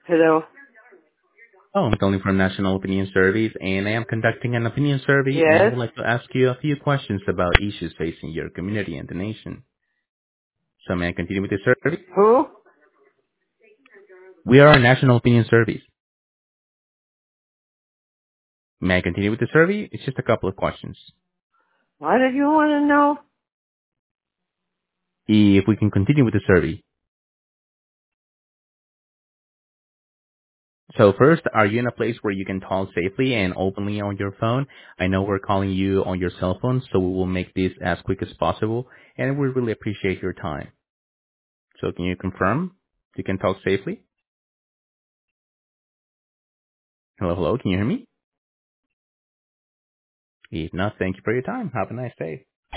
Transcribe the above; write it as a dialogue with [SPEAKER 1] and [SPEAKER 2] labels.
[SPEAKER 1] Hello.
[SPEAKER 2] Oh, I'm calling from National Opinion Surveys, and I am conducting an opinion survey, and I
[SPEAKER 1] Yes.
[SPEAKER 2] would like to ask you a few questions about issues facing your community and the nation. So may I continue with the survey?
[SPEAKER 1] Who?
[SPEAKER 2] We are National Opinion Surveys. May I continue with the survey? It's just a couple of questions.
[SPEAKER 1] What did you want to know?
[SPEAKER 2] If we can continue with the survey. So first, are you in a place where you can talk safely and openly on your phone? I know we're calling you on your cell phone, so we will make this as quick as possible, and we really appreciate your time. So can you confirm you can talk safely? Hello, hello, can you hear me? If not, thank you for your time. Have a nice day.